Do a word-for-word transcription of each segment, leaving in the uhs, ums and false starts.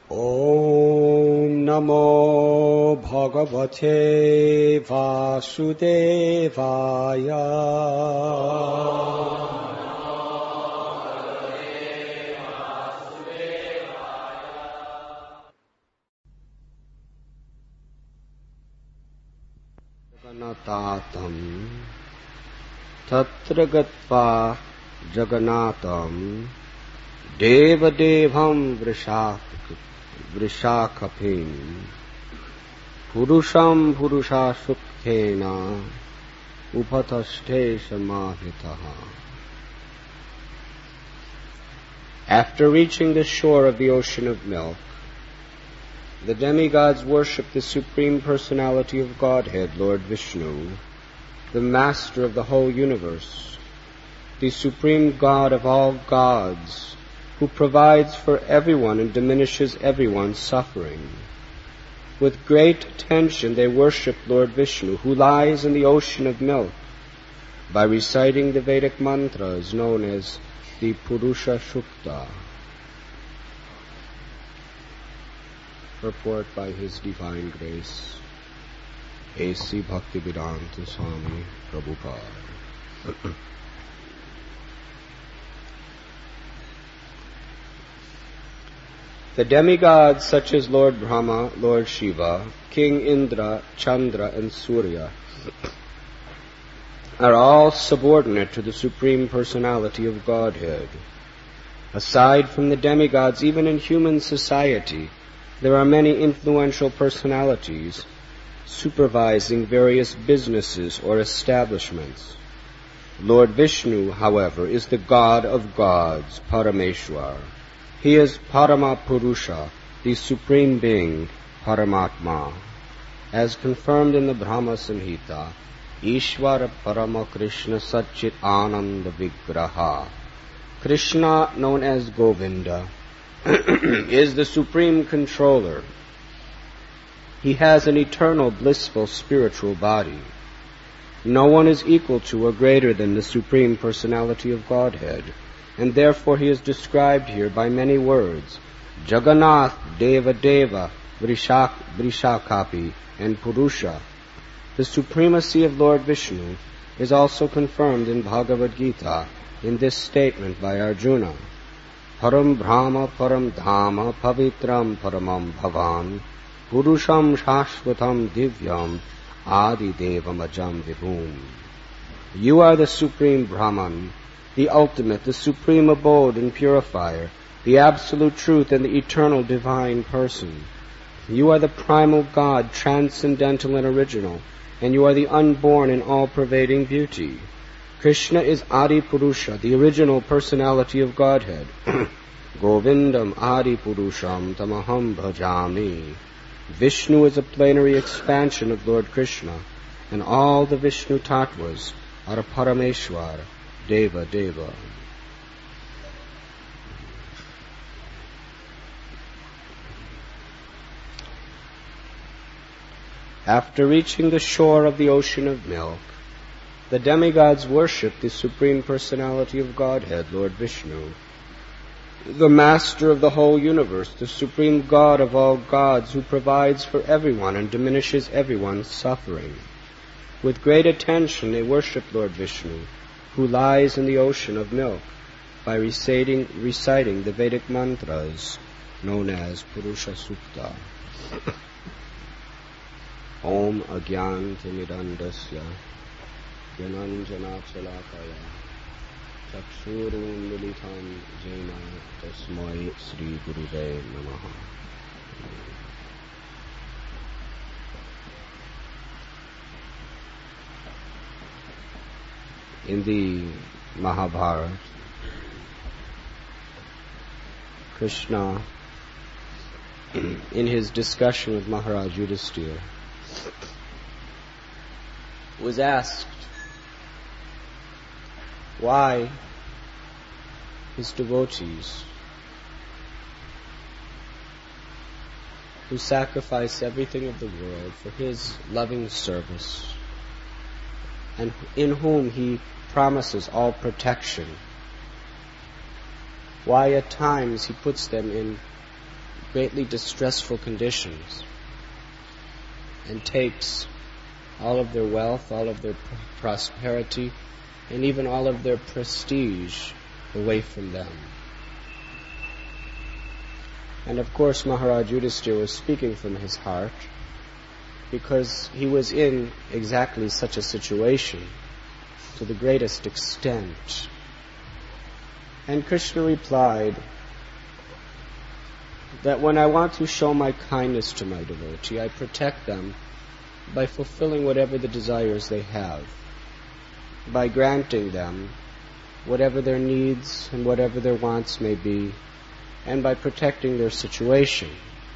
Om Namo Bhagavate Vasudevaya. Jaganatatam Tatra Gatva Jagannatam Devadevam Vrishak Vrishakapim Purusham Purusha Sukthena Upataste Samahitaha. After reaching the shore of the ocean of milk, the demigods worship the Supreme Personality of Godhead, Lord Vishnu, the Master of the whole universe, the Supreme God of all gods, who provides for everyone and diminishes everyone's suffering. With great attention they worship Lord Vishnu, who lies in the ocean of milk, by reciting the Vedic mantras known as the Purusha Sukta. Purport by His Divine Grace, A C Bhaktivedanta Swami Prabhupada. The demigods such as Lord Brahma, Lord Shiva, King Indra, Chandra, and Surya are all subordinate to the Supreme Personality of Godhead. Aside from the demigods, even in human society, there are many influential personalities supervising various businesses or establishments. Lord Vishnu, however, is the God of gods, Parameshwar. He is Parama Purusha, the Supreme Being, Paramatma. As confirmed in the Brahma Samhita, Ishvara Parama Krishna Satchit Ananda Vigraha. Krishna, known as Govinda, is the Supreme Controller. He has an eternal, blissful, spiritual body. No one is equal to or greater than the Supreme Personality of Godhead, and therefore he is described here by many words: Jagannath, Deva Deva, Vrishak, Vrishakapi, and Purusha. The supremacy of Lord Vishnu is also confirmed in Bhagavad Gita in this statement by Arjuna: Param Brahma Param Dhama Pavitram Paramam Bhavan Purusham Shashvatam Divyam Adi Devam Ajam Vibhum. You are the Supreme Brahman, the ultimate, the supreme abode and purifier, the absolute truth and the eternal divine person. You are the primal God, transcendental and original, and you are the unborn and all-pervading beauty. Krishna is Adi Purusha, the original personality of Godhead. Govindam Adi Purusham Tamaham Bhajami. Vishnu is a plenary expansion of Lord Krishna, and all the Vishnu Tattvas are Parameshwar, Deva Deva. After reaching the shore of the ocean of milk, the demigods worship the Supreme Personality of Godhead, Lord Vishnu, the Master of the whole universe, the Supreme God of all gods, who provides for everyone and diminishes everyone's suffering. With great attention they worship Lord Vishnu, who lies in the ocean of milk, by reciting, reciting the Vedic mantras known as Purusha Sukta. Om Agyantimidandasya Gyananjanachalakaya Chakshurun Militam Jena Tasmai Sri Guruve Namaha. In the Mahabharata, Krishna, in his discussion with Maharaj Yudhisthira, was asked why his devotees, who sacrifice everything of the world for his loving service, and in whom he promises all protection, why at times he puts them in greatly distressful conditions and takes all of their wealth, all of their prosperity, and even all of their prestige away from them. And of course Maharaj Yudhishthira was speaking from his heart, because he was in exactly such a situation to the greatest extent. And Krishna replied that when I want to show my kindness to my devotee, I protect them by fulfilling whatever the desires they have, by granting them whatever their needs and whatever their wants may be, and by protecting their situation.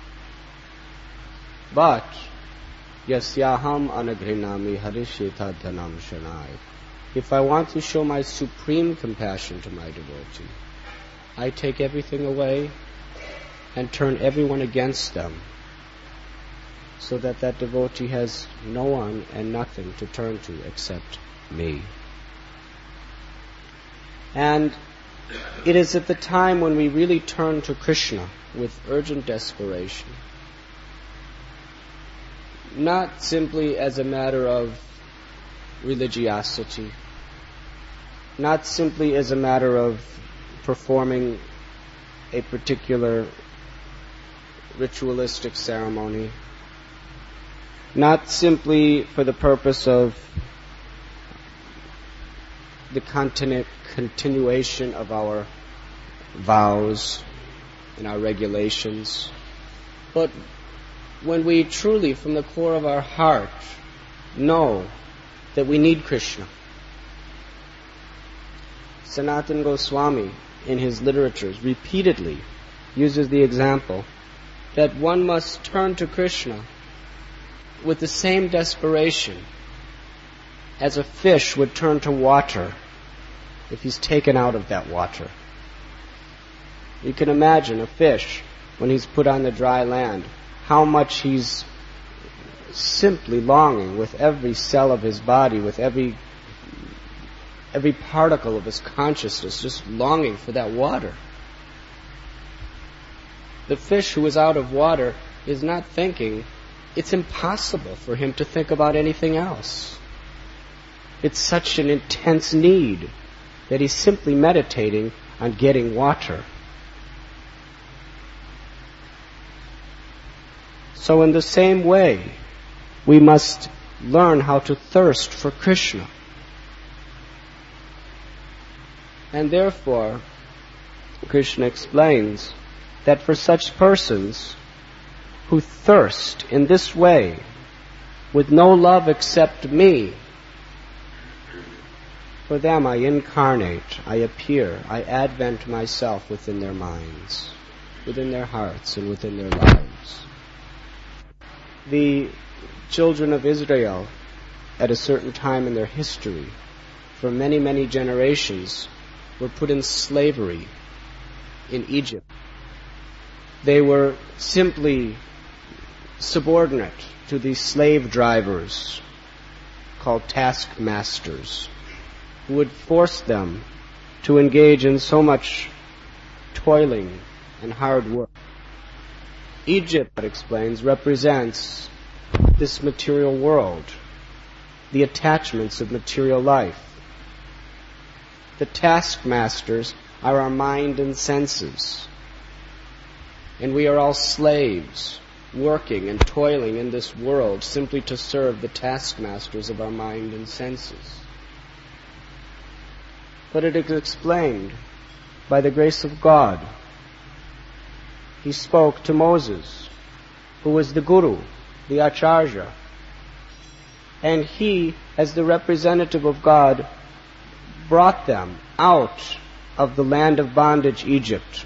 But yasyaham anagrinami harisheta dhanam shanai. If I want to show my supreme compassion to my devotee, I take everything away and turn everyone against them, so that that devotee has no one and nothing to turn to except me. And it is at the time when we really turn to Krishna with urgent desperation, not simply as a matter of religiosity, not simply as a matter of performing a particular ritualistic ceremony, not simply for the purpose of the continu- continuation of our vows and our regulations, but when we truly, from the core of our heart, know that we need Krishna. Sanatana Goswami, in his literatures, repeatedly uses the example that one must turn to Krishna with the same desperation as a fish would turn to water if he's taken out of that water. You can imagine a fish, when he's put on the dry land, how much he's simply longing with every cell of his body, with every every particle of his consciousness, just longing for that water. The fish who is out of water is not thinking. It's impossible for him to think about anything else. It's such an intense need that he's simply meditating on getting water. So in the same way, we must learn how to thirst for Krishna. And therefore, Krishna explains that for such persons who thirst in this way, with no love except me, for them I incarnate, I appear, I advent myself within their minds, within their hearts, and within their lives. The children of Israel, at a certain time in their history, for many, many generations, were put in slavery in Egypt. They were simply subordinate to these slave drivers called taskmasters, who would force them to engage in so much toiling and hard work. Egypt, it explains, represents this material world, the attachments of material life. The taskmasters are our mind and senses, and we are all slaves, working and toiling in this world simply to serve the taskmasters of our mind and senses. But it is explained by the grace of God. He spoke to Moses, who was the Guru, the Acharya, and he, as the representative of God, brought them out of the land of bondage, Egypt,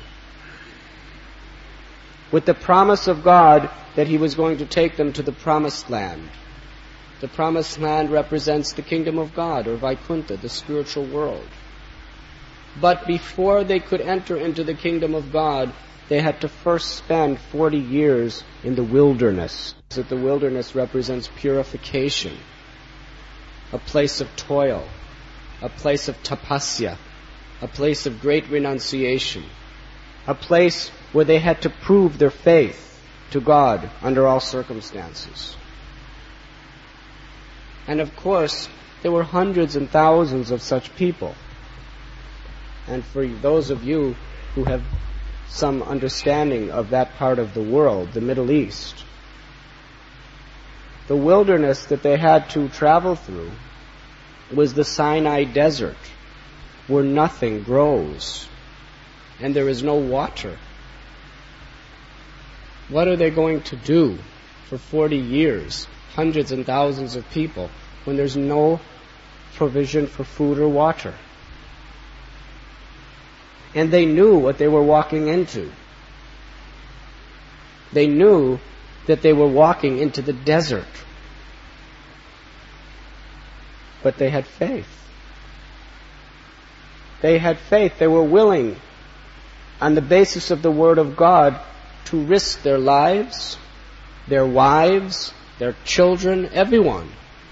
with the promise of God that he was going to take them to the promised land. The promised land represents the kingdom of God, or Vaikuntha, the spiritual world. But before they could enter into the kingdom of God, they had to first spend forty years in the wilderness. That the wilderness represents purification, a place of toil, a place of tapasya, a place of great renunciation, a place where they had to prove their faith to God under all circumstances. And of course, there were hundreds and thousands of such people. And for those of you who have some understanding of that part of the world, the Middle East, the wilderness that they had to travel through was the Sinai Desert, where nothing grows and there is no water. What are they going to do for forty years, hundreds and thousands of people, when there's no provision for food or water? And they knew what they were walking into. They knew that they were walking into the desert. But they had faith. They had faith. They were willing, on the basis of the Word of God, to risk their lives, their wives, their children, everyone.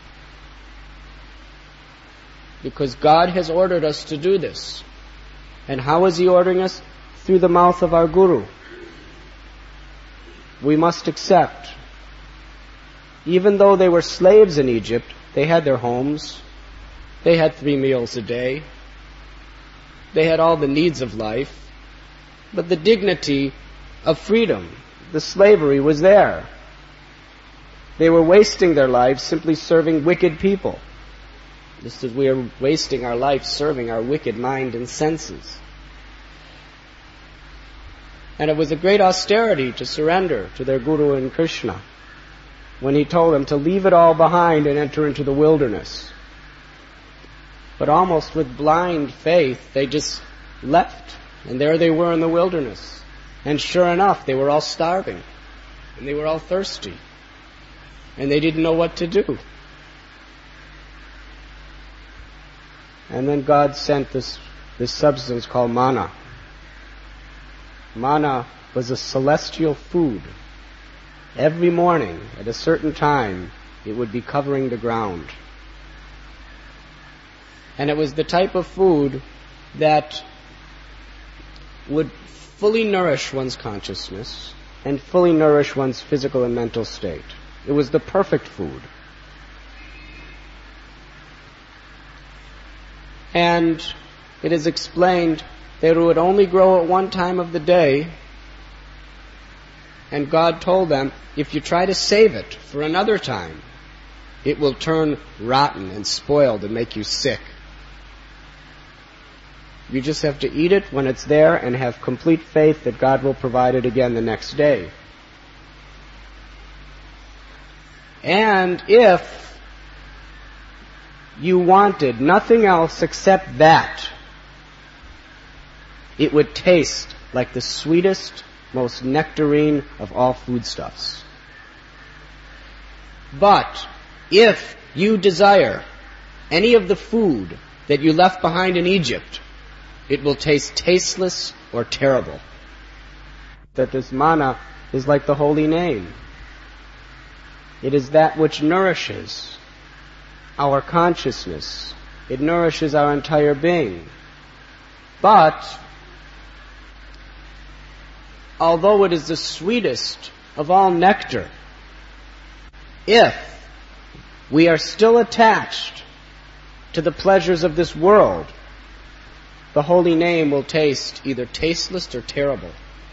Because God has ordered us to do this. And how is He ordering us? Through the mouth of our Guru. We must accept. Even though they were slaves in Egypt, they had their homes. They had three meals a day. They had all the needs of life. But the dignity of freedom, the slavery, was there. They were wasting their lives simply serving wicked people, just as we are wasting our life serving our wicked mind and senses. And it was a great austerity to surrender to their Guru and Krishna when he told them to leave it all behind and enter into the wilderness. But almost with blind faith, they just left, and there they were in the wilderness. And sure enough, they were all starving, and they were all thirsty, and they didn't know what to do. And then God sent this, this substance called manna. Manna was a celestial food. Every morning, at a certain time, it would be covering the ground. And it was the type of food that would fully nourish one's consciousness and fully nourish one's physical and mental state. It was the perfect food. And it is explained that it would only grow at one time of the day, and God told them, if you try to save it for another time, it will turn rotten and spoiled and make you sick. You just have to eat it when it's there and have complete faith that God will provide it again the next day. And if you wanted nothing else except that, it would taste like the sweetest, most nectarine of all foodstuffs. But if you desire any of the food that you left behind in Egypt, it will taste tasteless or terrible. That this manna is like the holy name. It is that which nourishes our consciousness. It nourishes our entire being. But although it is the sweetest of all nectar, if we are still attached to the pleasures of this world, the holy name will taste either tasteless or terrible.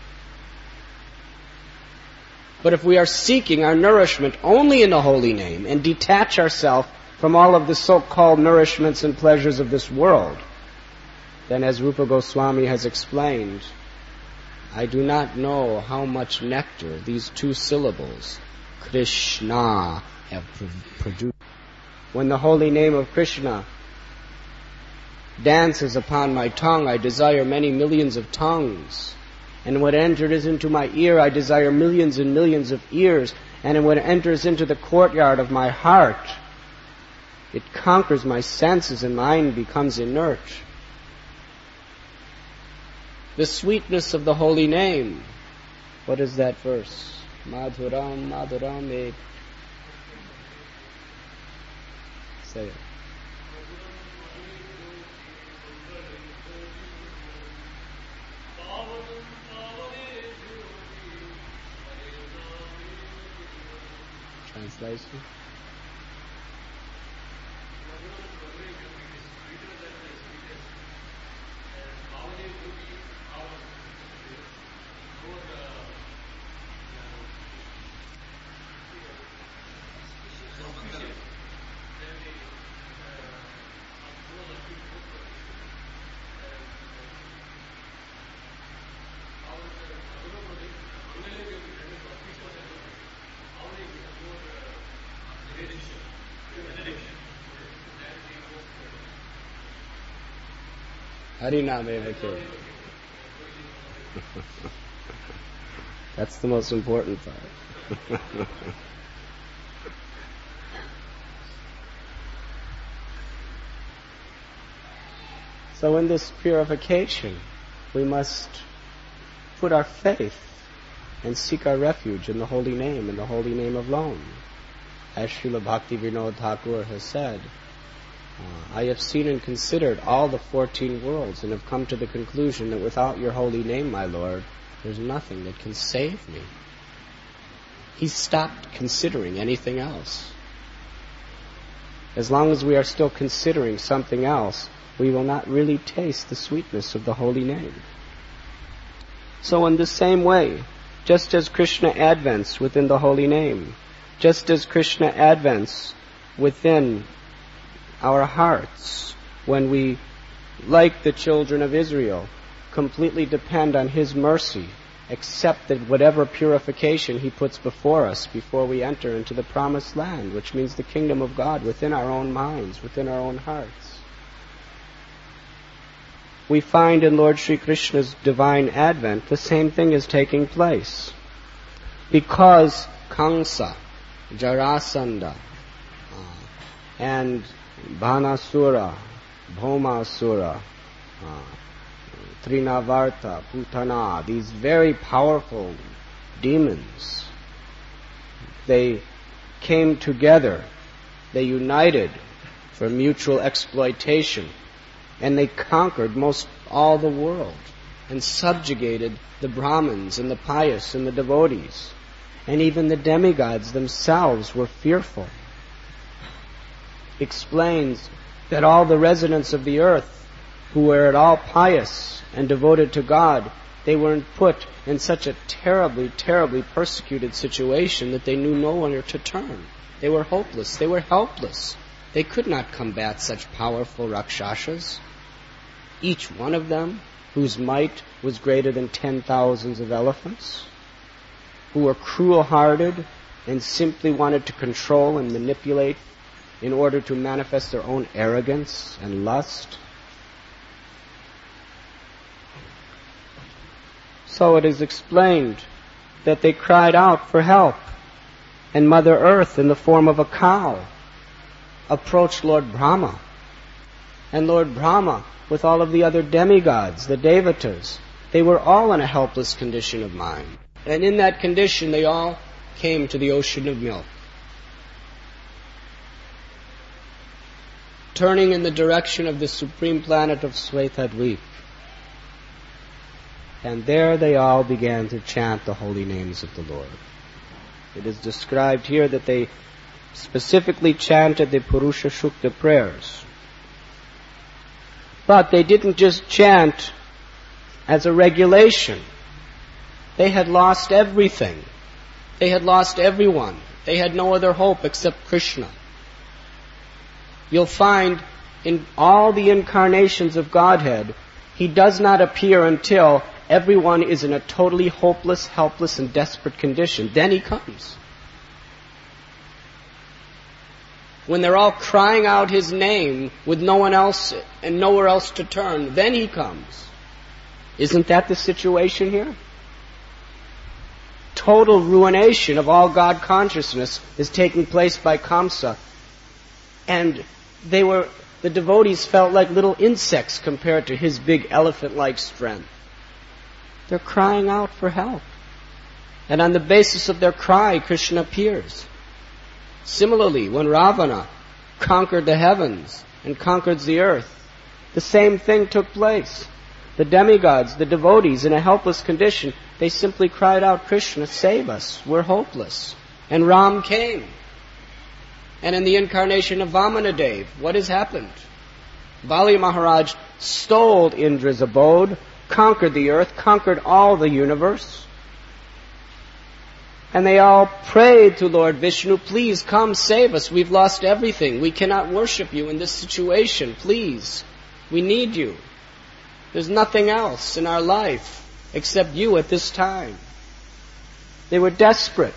But if we are seeking our nourishment only in the holy name and detach ourselves from all of the so-called nourishments and pleasures of this world, then as Rupa Goswami has explained, I do not know how much nectar these two syllables, Krishna, have produced. When the holy name of Krishna dances upon my tongue, I desire many millions of tongues. And when it enters into my ear, I desire millions and millions of ears. And when it enters into the courtyard of my heart, it conquers my senses and mind becomes inert. The sweetness of the holy name. What is that verse? Madhuram, Madhuram, eh. Say it. Translation? Harinam Evake. That's the most important part. So in this purification, we must put our faith and seek our refuge in the holy name, in the holy name alone. As Srila Bhaktivinoda Thakur has said, Uh, I have seen and considered all the fourteen worlds and have come to the conclusion that without your holy name, my Lord, there's nothing that can save me. He stopped considering anything else. As long as we are still considering something else, we will not really taste the sweetness of the holy name. So in the same way, just as Krishna advents within the holy name, just as Krishna advents within our hearts, when we, like the children of Israel, completely depend on His mercy, accept that whatever purification He puts before us before we enter into the promised land, which means the kingdom of God within our own minds, within our own hearts. We find in Lord Sri Krishna's divine advent the same thing is taking place. Because Kamsa, Jarasandha, uh, and Bhanasura, Bhaumasura, uh, Trinavarta, Putana, these very powerful demons, they came together, they united for mutual exploitation, and they conquered most all the world and subjugated the Brahmins and the pious and the devotees. And even the demigods themselves were fearful. Explains that all the residents of the earth who were at all pious and devoted to God, they were put in such a terribly, terribly persecuted situation that they knew nowhere to turn. They were hopeless. They were helpless. They could not combat such powerful Rakshasas. Each one of them, whose might was greater than ten thousands of elephants, who were cruel-hearted and simply wanted to control and manipulate in order to manifest their own arrogance and lust. So it is explained that they cried out for help, and Mother Earth, in the form of a cow, approached Lord Brahma. And Lord Brahma, with all of the other demigods, the Devatas, they were all in a helpless condition of mind. And in that condition, they all came to the ocean of milk, turning in the direction of the supreme planet of Svetadvip. And there they all began to chant the holy names of the Lord. It is described here that they specifically chanted the Purusha Shukta prayers. But they didn't just chant as a regulation. They had lost everything. They had lost everyone. They had no other hope except Krishna. You'll find in all the incarnations of Godhead, He does not appear until everyone is in a totally hopeless, helpless, and desperate condition. Then He comes. When they're all crying out His name with no one else and nowhere else to turn, then He comes. Isn't that the situation here? Total ruination of all God consciousness is taking place by Kamsa. And they were, the devotees felt like little insects compared to His big elephant-like strength. They're crying out for help. And on the basis of their cry, Krishna appears. Similarly, when Ravana conquered the heavens and conquered the earth, the same thing took place. The demigods, the devotees, in a helpless condition, they simply cried out, Krishna, save us, we're hopeless. And Ram came, And in the incarnation of Vamanadev, what has happened? Bali Maharaj stole Indra's abode, conquered the earth, conquered all the universe. And they all prayed to Lord Vishnu, please come save us. We've lost everything. We cannot worship you in this situation. Please. We need you. There's nothing else in our life except you at this time. They were desperate.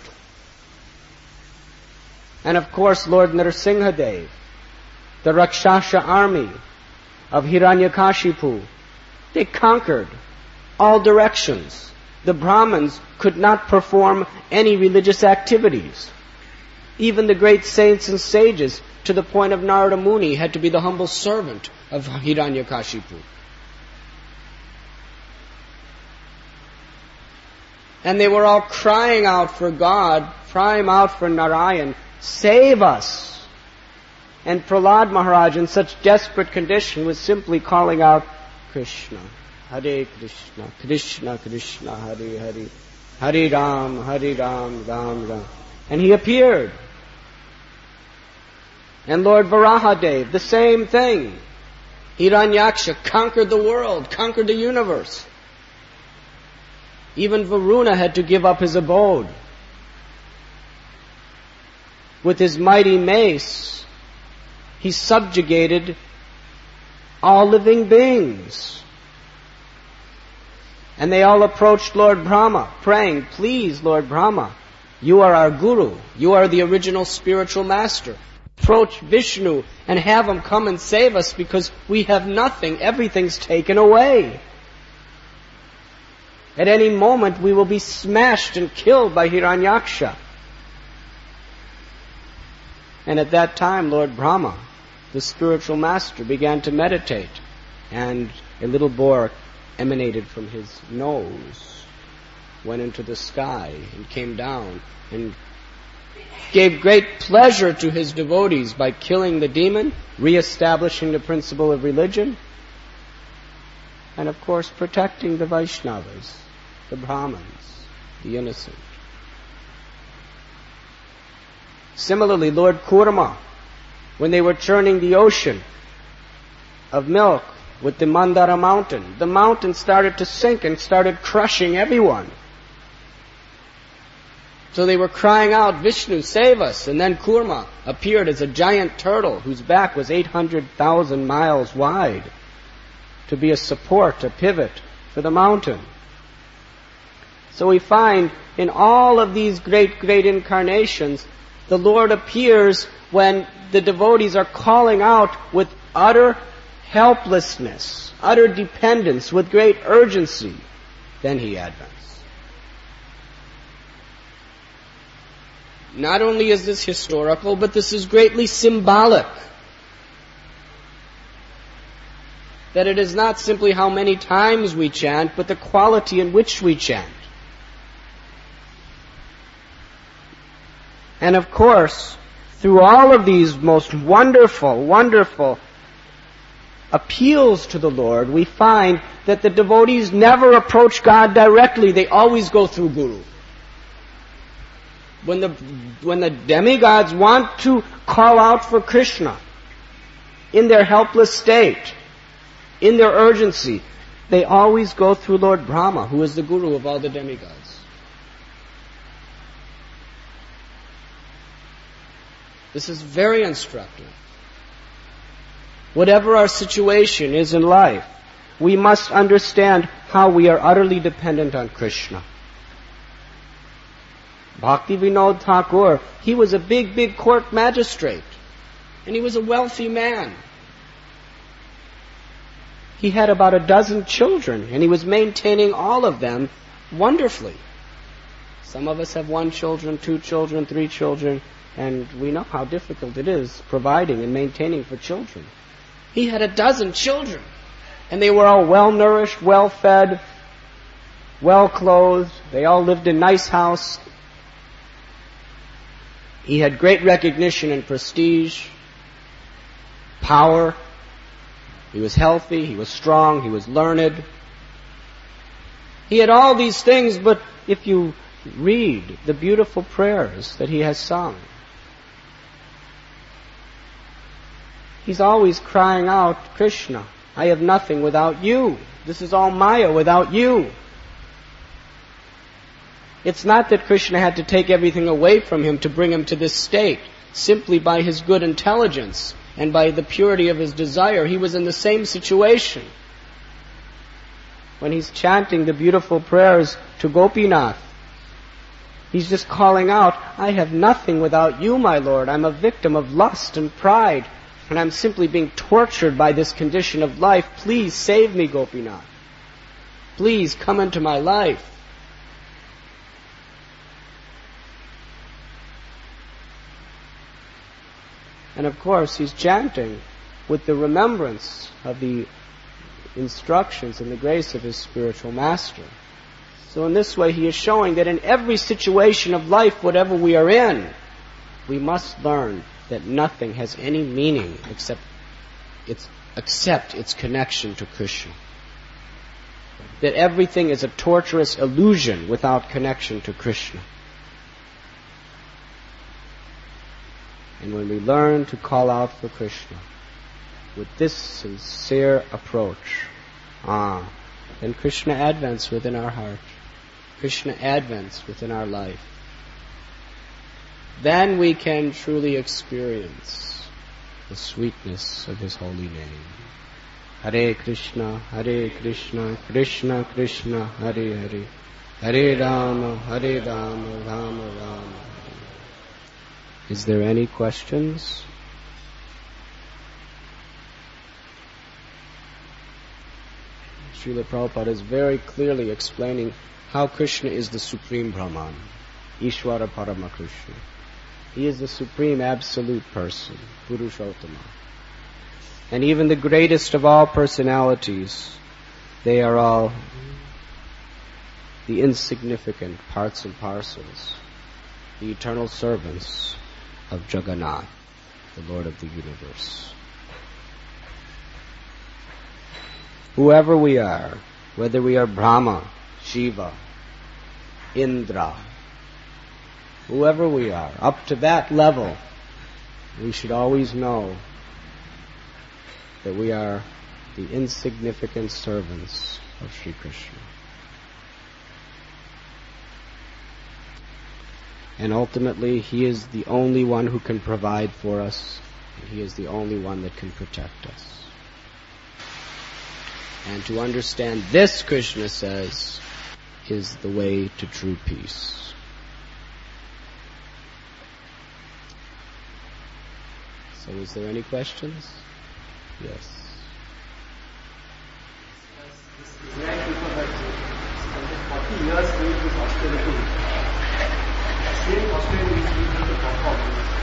And of course, Lord Nrsimhadev, the Rakshasa army of Hiranyakashipu, they conquered all directions. The Brahmins could not perform any religious activities. Even the great saints and sages, to the point of Narada Muni, had to be the humble servant of Hiranyakashipu. And they were all crying out for God, crying out for Narayan, save us. And Prahlad Maharaj, in such desperate condition, was simply calling out, Krishna, Hare Krishna, Krishna Krishna, Hare Hare, Hare Ram, Hare Ram, Ram Ram. And he appeared. And Lord Varahadev, the same thing. Hiranyaksha conquered the world, conquered the universe. Even Varuna had to give up his abode. With his mighty mace, he subjugated all living beings. And they all approached Lord Brahma, praying, please, Lord Brahma, you are our guru. You are the original spiritual master. Approach Vishnu and have him come and save us because we have nothing. Everything's taken away. At any moment we will be smashed and killed by Hiranyaksha. And at that time, Lord Brahma, the spiritual master, began to meditate, and a little boar emanated from his nose, went into the sky and came down and gave great pleasure to his devotees by killing the demon, re-establishing the principle of religion, and of course protecting the Vaishnavas, the Brahmins, the innocent. Similarly, Lord Kurma, when they were churning the ocean of milk with the Mandara mountain, the mountain started to sink and started crushing everyone. So they were crying out, Vishnu, save us. And then Kurma appeared as a giant turtle whose back was eight hundred thousand miles wide to be a support, a pivot for the mountain. So we find in all of these great, great incarnations, the Lord appears when the devotees are calling out with utter helplessness, utter dependence, with great urgency. Then He advents. Not only is this historical, but this is greatly symbolic. That it is not simply how many times we chant, but the quality in which we chant. And of course, through all of these most wonderful, wonderful appeals to the Lord, we find that the devotees never approach God directly. They always go through Guru. When the, when the demigods want to call out for Krishna in their helpless state, in their urgency, they always go through Lord Brahma, who is the Guru of all the demigods. This is very instructive. Whatever our situation is in life, we must understand how we are utterly dependent on Krishna. Bhakti Vinod Thakur, he was a big, big court magistrate. And he was a wealthy man. He had about a dozen children, and he was maintaining all of them wonderfully. Some of us have one children, two children, three children, and we know how difficult it is providing and maintaining for children. He had a dozen children, and they were all well-nourished, well-fed, well-clothed. They all lived in a nice house. He had great recognition and prestige, power. He was healthy, he was strong, he was learned. He had all these things, but if you read the beautiful prayers that he has sung, He's always crying out, Krishna, I have nothing without you. This is all Maya without you. It's not that Krishna had to take everything away from him to bring him to this state. Simply by his good intelligence and by the purity of his desire, he was in the same situation. When he's chanting the beautiful prayers to Gopinath, he's just calling out, I have nothing without you, my Lord. I'm a victim of lust and pride, and I'm simply being tortured by this condition of life. Please save me, Gopinath. Please come into my life. And of course, he's chanting with the remembrance of the instructions and the grace of his spiritual master. So in this way, he is showing that in every situation of life, whatever we are in, we must learn that nothing has any meaning except its, except its connection to Krishna. That everything is a torturous illusion without connection to Krishna. And when we learn to call out for Krishna with this sincere approach, ah, then Krishna advents within our heart. Krishna advents within our life. Then we can truly experience the sweetness of his holy name. Hare Krishna, Hare Krishna, Krishna Krishna, Hare Hare, Hare Rama, Hare Rama, Rama Rama. Is there any questions? Srila Prabhupada is very clearly explaining how Krishna is the Supreme Brahman, Ishvara Parama Krishna. He is the Supreme Absolute Person, Purushottama. And even the greatest of all personalities, they are all the insignificant parts and parcels, the eternal servants of Jagannath, the Lord of the universe. Whoever we are, whether we are Brahma, Shiva, Indra, whoever we are, up to that level, we should always know that we are the insignificant servants of Sri Krishna. And ultimately, He is the only one who can provide for us, and He is the only one that can protect us. And to understand this, Krishna says, is the way to true peace. So is there any questions? Yes. Israel people had spent forty years doing this austerity. Same austerity is used to perform.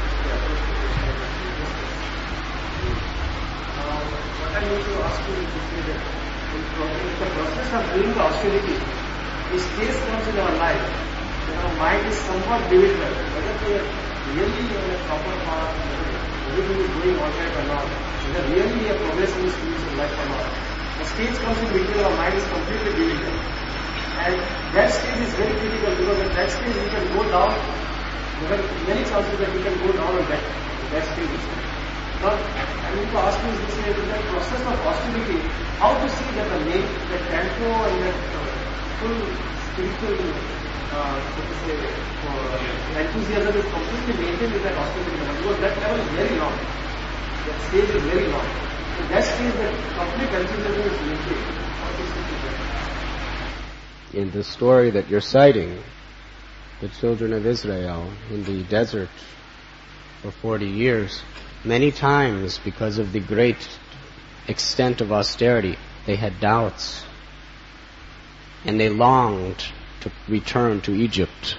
Now, what I need to ask you is that in the process of doing the austerity, a stage comes in our life that our mind is somewhat bewildered, whether we are really on a proper path, whether everything is going all right or not, whether really we are progressing in spiritual life or not. A stage comes in between our mind is completely bewildered. And that stage is very critical because at that stage we can go down, there are many chances that we can go down on that, that stage. Now, I need to ask you this way, in that process of austerity, how to see that the name, the tempo and that uh, full spiritual uh, so to say, uh, enthusiasm is completely maintained with that austerity level, because that level is very long. That stage is very long. So that stage, that complete enthusiasm is maintained. How to see that? In the story that you're citing, the children of Israel in the desert for forty years, many times because of the great extent of austerity, they had doubts. And they longed to return to Egypt.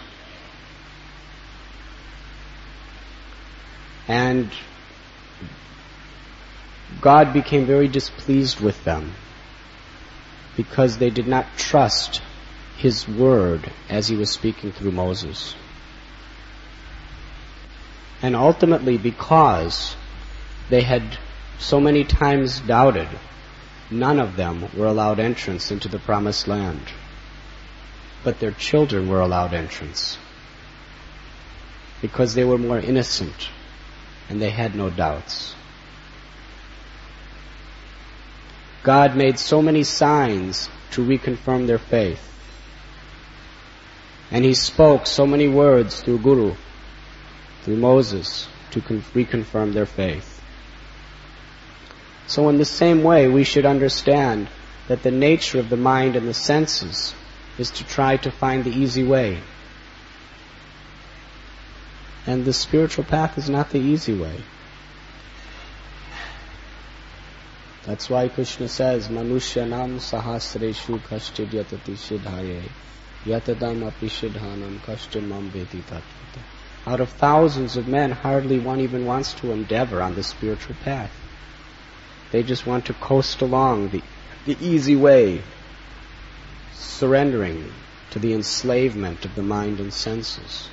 And God became very displeased with them because they did not trust His word as He was speaking through Moses. And ultimately, because they had so many times doubted, none of them were allowed entrance into the promised land. But their children were allowed entrance because they were more innocent and they had no doubts. God made so many signs to reconfirm their faith. And He spoke so many words through Guru, through Moses, to con- reconfirm their faith. So in the same way, we should understand that the nature of the mind and the senses is to try to find the easy way. And the spiritual path is not the easy way. That's why Krishna says, Manushyanam sahasreshu kashchid yatati siddhaye yatadam api siddhanam kashchid mam veti tatvata. Out of thousands of men, hardly one even wants to endeavor on the spiritual path. They just want to coast along the, the easy way, surrendering to the enslavement of the mind and senses.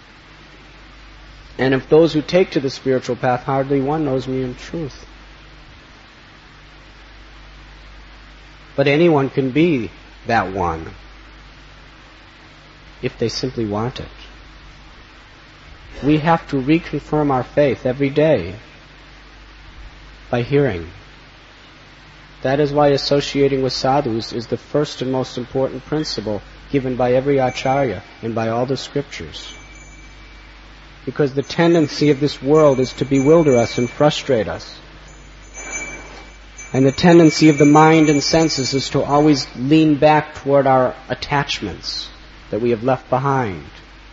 And if those who take to the spiritual path, hardly one knows me in truth. But anyone can be that one if they simply want it. We have to reconfirm our faith every day by hearing. That is why associating with sadhus is the first and most important principle given by every acharya and by all the scriptures. Because the tendency of this world is to bewilder us and frustrate us. And the tendency of the mind and senses is to always lean back toward our attachments that we have left behind.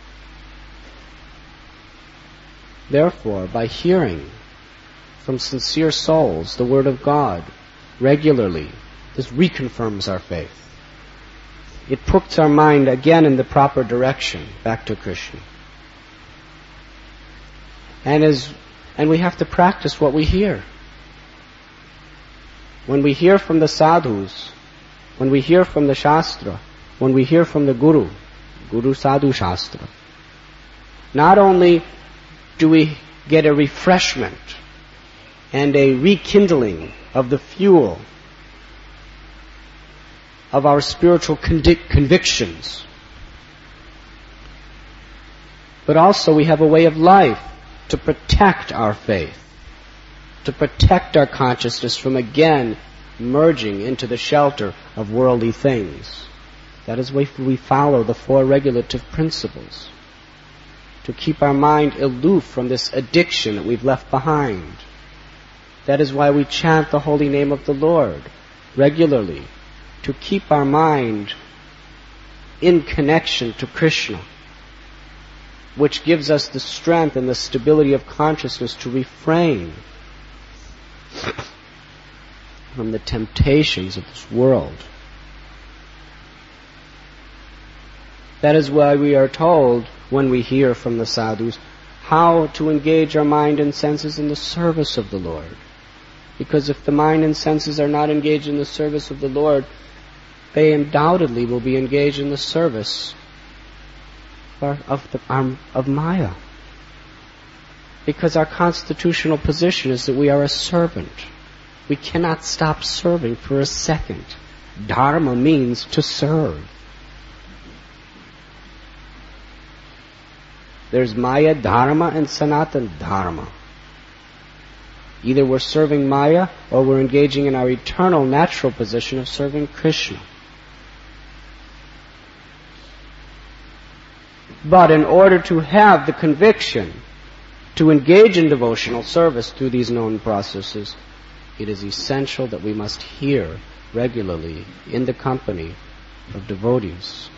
Therefore, by hearing from sincere souls the Word of God regularly, this reconfirms our faith. It puts our mind again in the proper direction, back to Krishna. And as and we have to practice what we hear. When we hear from the sadhus, when we hear from the Shastra, when we hear from the Guru, Guru Sadhu Shastra, not only do we get a refreshment and a rekindling of the fuel of our spiritual convic- convictions, but also we have a way of life to protect our faith, to protect our consciousness from again merging into the shelter of worldly things. That is why we follow the four regulative principles, to keep our mind aloof from this addiction that we've left behind. That is why we chant the holy name of the Lord regularly, to keep our mind in connection to Krishna, which gives us the strength and the stability of consciousness to refrain from the temptations of this world. That is why we are told, when we hear from the sadhus, how to engage our mind and senses in the service of the Lord. Because if the mind and senses are not engaged in the service of the Lord, they undoubtedly will be engaged in the service of, the, um, of Maya. Because our constitutional position is that we are a servant. We cannot stop serving for a second. Dharma means to serve. There's Maya Dharma and Sanatana Dharma. Either we're serving Maya or we're engaging in our eternal natural position of serving Krishna. But in order to have the conviction to engage in devotional service through these known processes, it is essential that we must hear regularly in the company of devotees.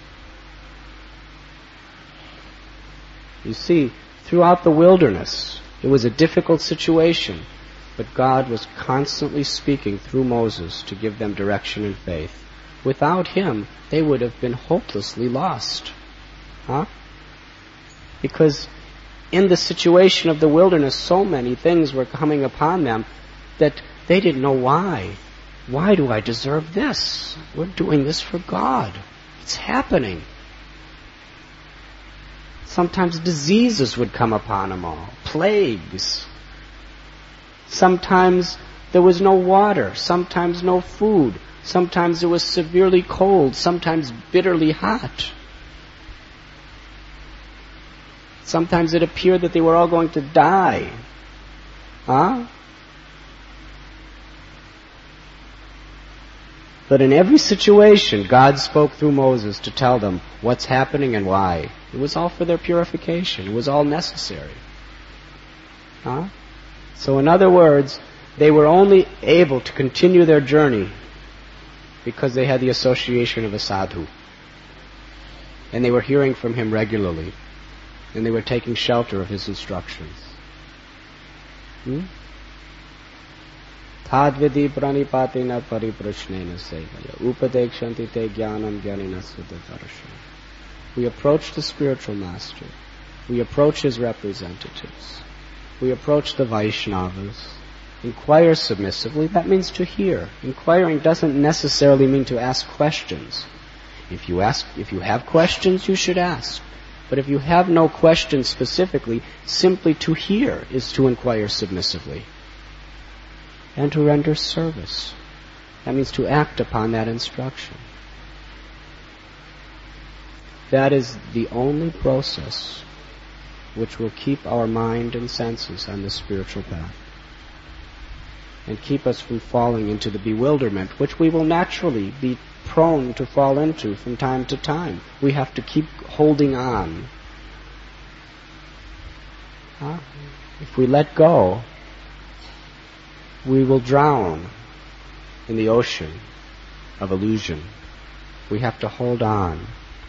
You see, throughout the wilderness, it was a difficult situation, but God was constantly speaking through Moses to give them direction and faith. Without him, they would have been hopelessly lost. Huh? Because in the situation of the wilderness, so many things were coming upon them that they didn't know why. Why do I deserve this? We're doing this for God. It's happening. Sometimes diseases would come upon them all, plagues. Sometimes there was no water, sometimes no food, sometimes it was severely cold, sometimes bitterly hot. Sometimes it appeared that they were all going to die. Huh? But in every situation, God spoke through Moses to tell them what's happening and why. It was all for their purification. It was all necessary. Huh? So in other words, they were only able to continue their journey because they had the association of a sadhu. And they were hearing from him regularly. And they were taking shelter of his instructions. Hmm? Tadvidi pranipatena pariprashnena sevaya upadekshanti te jnanam jnanina suddhadarshan. We approach the spiritual master. We approach his representatives. We approach the Vaishnavas. Inquire submissively. That means to hear. Inquiring doesn't necessarily mean to ask questions. If you ask, if you have questions, you should ask. But if you have no questions specifically, simply to hear is to inquire submissively. And to render service. That means to act upon that instruction. That is the only process which will keep our mind and senses on the spiritual path. And keep us from falling into the bewilderment which we will naturally be prone to fall into from time to time. We have to keep holding on. Huh? If we let go, we will drown in the ocean of illusion. We have to hold on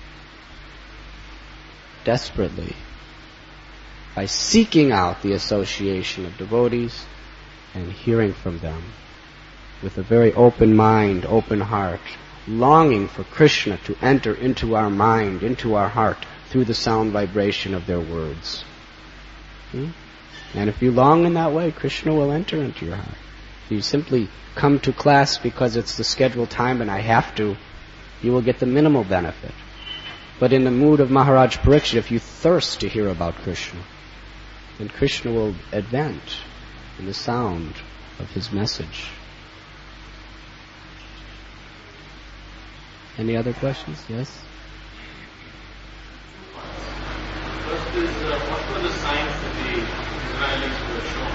desperately by seeking out the association of devotees and hearing from them with a very open mind, open heart, longing for Krishna to enter into our mind, into our heart, through the sound vibration of their words. Hmm? And if you long in that way, Krishna will enter into your heart. If you simply come to class because it's the scheduled time and I have to, you will get the minimal benefit. But in the mood of Maharaj Parikshit, if you thirst to hear about Krishna, then Krishna will advent in the sound of his message. Any other questions? Yes? First is, uh, what were the signs that the Israelis were shown?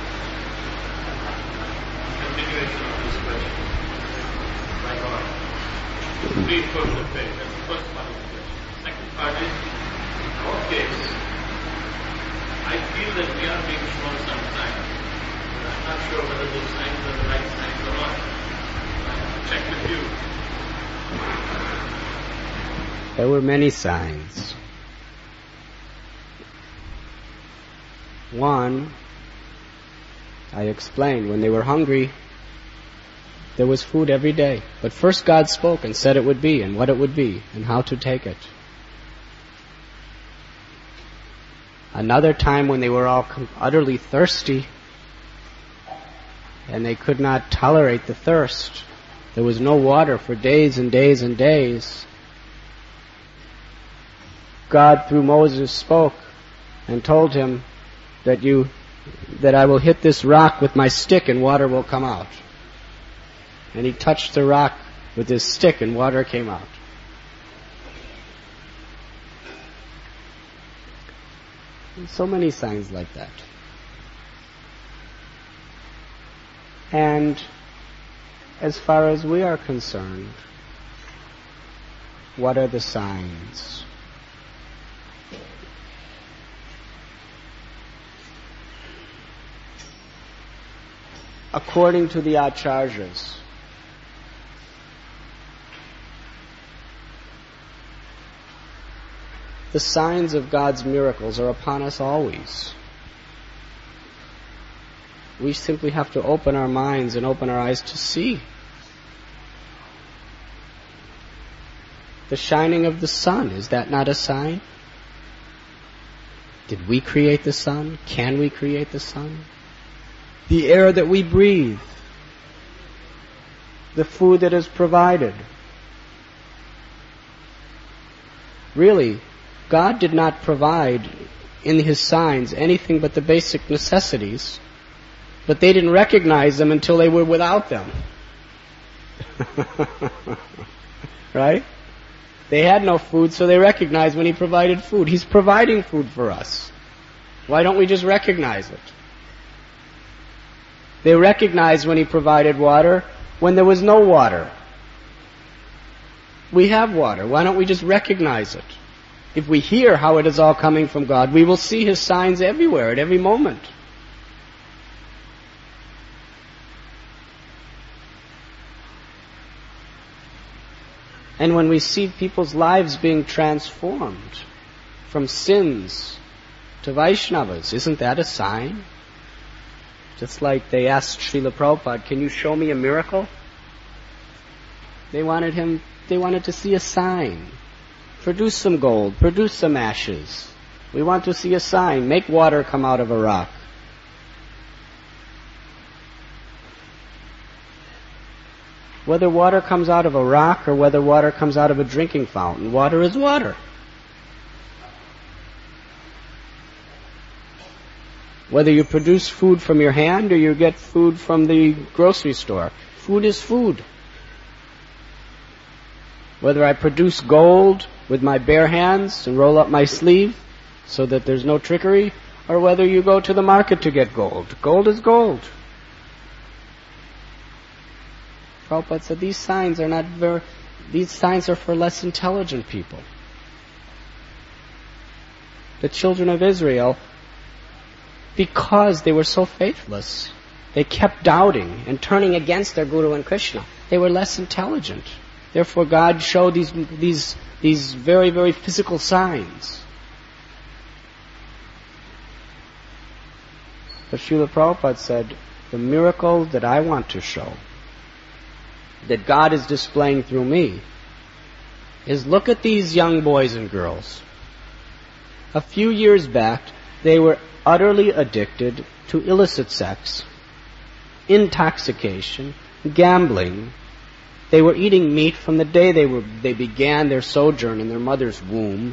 Continuation of this question. By God. Three first of faith. That's the first part of the question. Second part is, in our case, I feel that we are being shown some signs. But I'm not sure whether those signs are the right signs or not. I have to check with you. There were many signs. One, I explained, when they were hungry, there was food every day. But first God spoke and said it would be, and what it would be, and how to take it. Another time when they were all utterly thirsty, and they could not tolerate the thirst. There was no water for days and days and days. God through Moses spoke and told him that you, that I will hit this rock with my stick and water will come out. And he touched the rock with his stick and water came out. And so many signs like that. And as far as we are concerned, what are the signs? According to the Acharyas, the signs of God's miracles are upon us always. We simply have to open our minds and open our eyes to see. The shining of the sun, is that not a sign? Did we create the sun? Can we create the sun? The air that we breathe, the food that is provided. Really, God did not provide in His signs anything but the basic necessities, but they didn't recognize them until they were without them. Right? They had no food, so they recognized when He provided food. He's providing food for us. Why don't we just recognize it? They recognized when He provided water when there was no water. We have water. Why don't we just recognize it? If we hear how it is all coming from God, we will see His signs everywhere, at every moment. And when we see people's lives being transformed from sins to Vaishnavas, isn't that a sign? Just like they asked Srila Prabhupada, can you show me a miracle? They wanted him, they wanted to see a sign. Produce some gold, produce some ashes. We want to see a sign. Make water come out of a rock. Whether water comes out of a rock or whether water comes out of a drinking fountain, water is water. Whether you produce food from your hand or you get food from the grocery store, food is food. Whether I produce gold with my bare hands and roll up my sleeve so that there's no trickery, or whether you go to the market to get gold, gold is gold. Prabhupada said these signs are not very, these signs are for less intelligent people. The children of Israel, because they were so faithless, they kept doubting and turning against their Guru and Krishna. They were less intelligent. Therefore God showed these, these, these very, very physical signs. But Srila Prabhupada said, the miracle that I want to show, that God is displaying through me, is look at these young boys and girls. A few years back, they were utterly addicted to illicit sex, intoxication, gambling. They were eating meat from the day they were they began their sojourn in their mother's womb.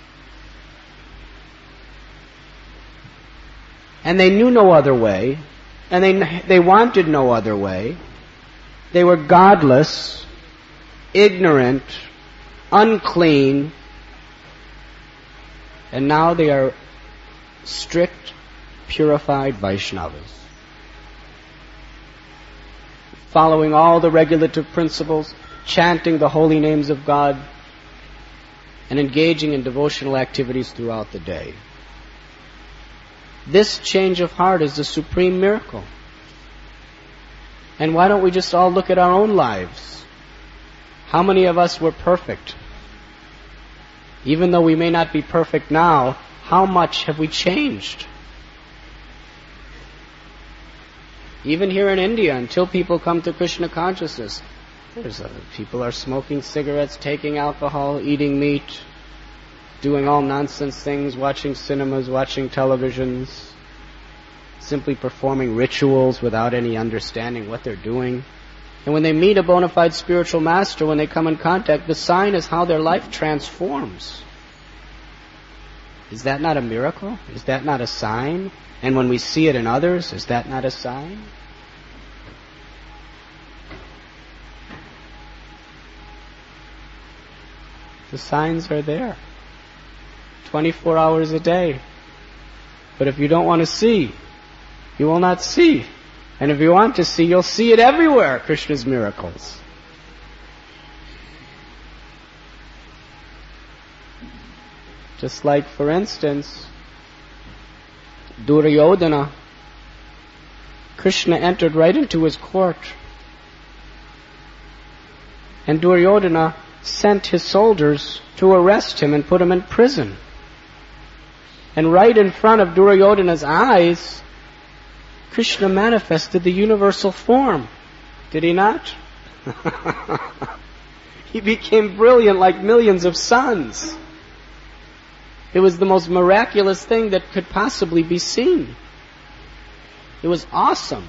And they knew no other way, and they they wanted no other way. They were godless, ignorant, unclean, and now they are strict, purified Vaishnavas, following all the regulative principles, chanting the holy names of God, and engaging in devotional activities throughout the day. This change of heart is the supreme miracle. And why don't we just all look at our own lives? How many of us were perfect? Even though we may not be perfect now, how much have we changed? Even here in India, until people come to Krishna consciousness, there's a, people are smoking cigarettes, taking alcohol, eating meat, doing all nonsense things, watching cinemas, watching televisions, simply performing rituals without any understanding what they're doing. And when they meet a bona fide spiritual master, when they come in contact, the sign is how their life transforms. Is that not a miracle? Is that not a sign? And when we see it in others, is that not a sign? The signs are there. twenty-four hours a day. But if you don't want to see, you will not see. And if you want to see, you'll see it everywhere, Krishna's miracles. Just like, for instance, Duryodhana, Krishna entered right into his court. And Duryodhana sent his soldiers to arrest him and put him in prison. And right in front of Duryodhana's eyes, Krishna manifested the universal form. Did he not? He became brilliant like millions of suns. It was the most miraculous thing that could possibly be seen. It was awesome.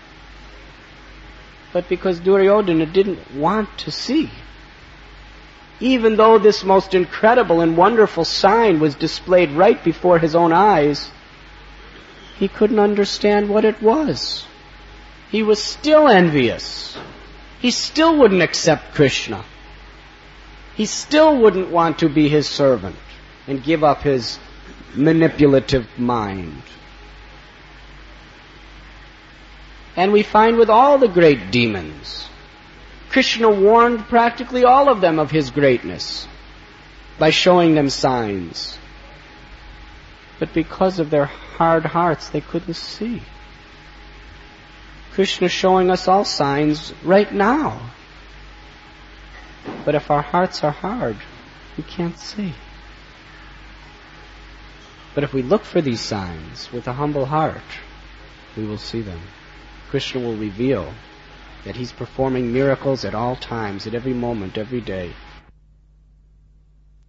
But because Duryodhana didn't want to see, even though this most incredible and wonderful sign was displayed right before his own eyes, he couldn't understand what it was. He was still envious. He still wouldn't accept Krishna. He still wouldn't want to be his servant and give up his manipulative mind. And we find with all the great demons, Krishna warned practically all of them of his greatness by showing them signs. But because of their hard hearts, they couldn't see. Krishna is showing us all signs right now. But if our hearts are hard, we can't see. But if we look for these signs with a humble heart, we will see them. Krishna will reveal that he's performing miracles at all times, at every moment, every day.